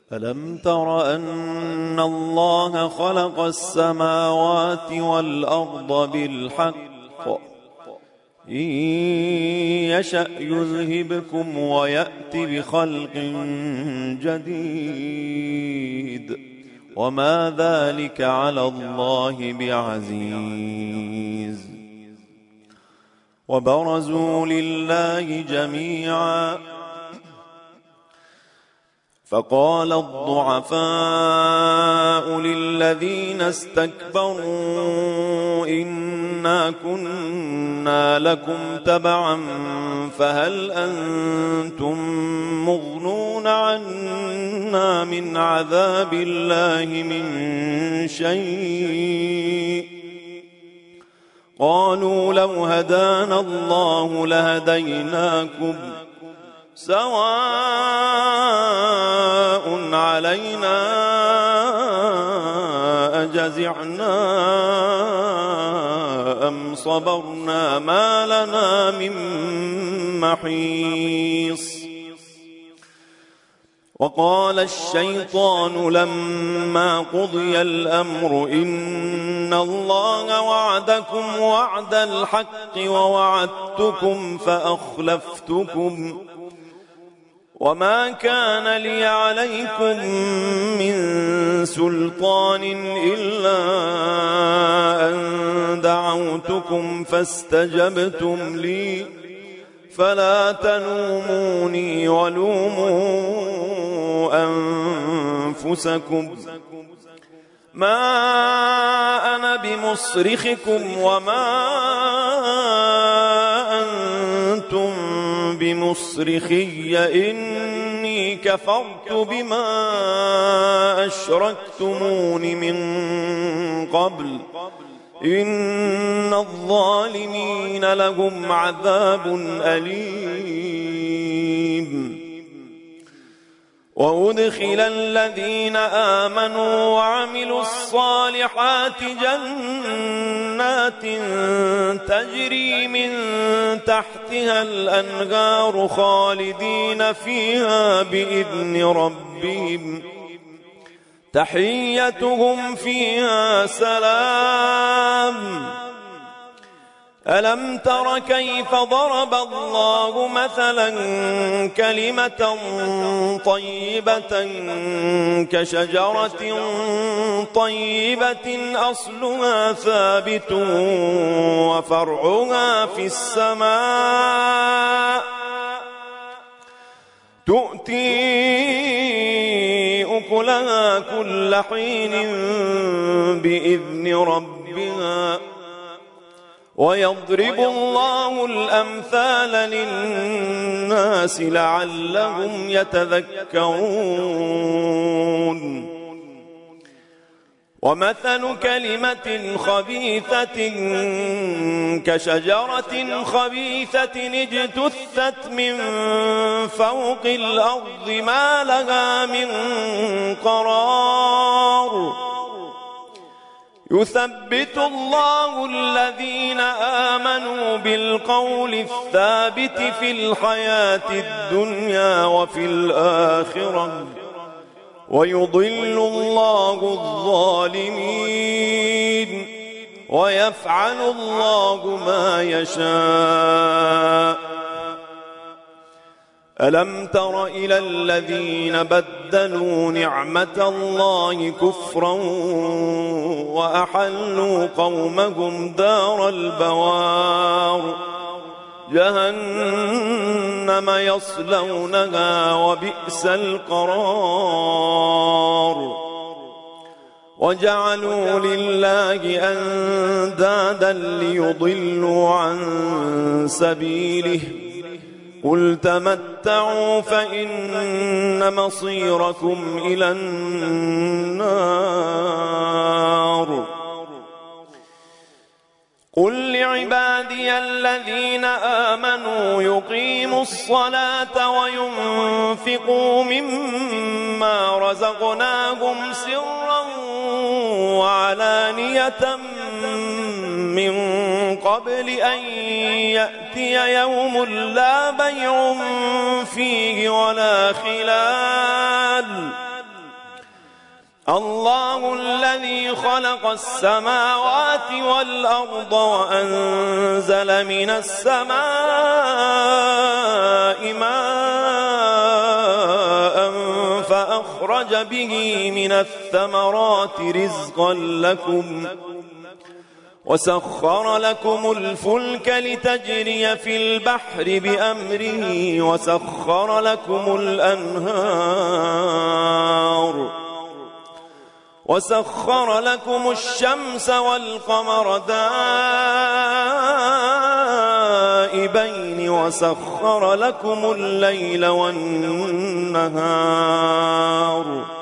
ألم تر أن الله خلق السماوات والأرض بالحق إن يشأ يذهبكم ويأت بخلق جديد وما ذلك على الله بعزيز وبرزوا لله جميعا فقال الضعفاء للذين استكبروا إنا كنا لكم تبعا فهل أنتم مغنون عنا من عذاب الله من شيء قالوا لو هدانا الله لهديناكم سواء علينا أجزعنا أم صبرنا ما لنا من محيص وقال الشيطان لما قضي الأمر إن الله وعدكم وعد الحق ووعدتكم فأخلفتكم وما كان لي عليكم من سلطان إلا أن دعوتكم فاستجبتم لي فلا تلوموني ولوموا أنفسكم ما أنا بمصرخكم وما أنتم بمصرخي إني كفرت بما أشركتمون من قبل إن الظالمين لهم عذاب أليم وأدخل الذين آمنوا وعملوا الصالحات جنات تجري من تحتها الأنهار خالدين فيها بإذن ربهم تحيتهم فيها سلام ألم تر كيف ضرب الله مثلا كلمة طيبة كشجرة طيبة أصلها ثابت وفرعها في السماء تؤتي أكلها كل حين بإذن ربها ويضرب الله الأمثال للناس لعلهم يتذكرون ومثل كلمة خبيثة كشجرة خبيثة اجتثت من فوق الأرض ما لها من قرار يثبت الله الذين آمنوا بالقول الثابت في الحياة الدنيا وفي الآخرة ويضل الله الظالمين ويفعل الله ما يشاء ألم تر إلى الذين بدلوا نعمة الله كفرا وأحلوا قومهم دار البوار جهنم يصلونها وبئس القرار وجعلوا لله أندادا ليضلوا عن سبيله قل تمتعوا فإن مصيركم إلى النار قل لعبادي الذين آمنوا يقيموا الصلاة وينفقوا مما رزقناهم سرا وعلانية من قبل أن يأتي يوم لا بيع فيه ولا خلال الله الذي خلق السماوات والأرض وأنزل من السماء ماء فأخرج به من الثمرات رزقا لكم وسخر لكم الفلك لتجري في البحر بأمره وسخر لكم الأنهار وسخر لكم الشمس والقمر دائبين وسخر لكم الليل والنهار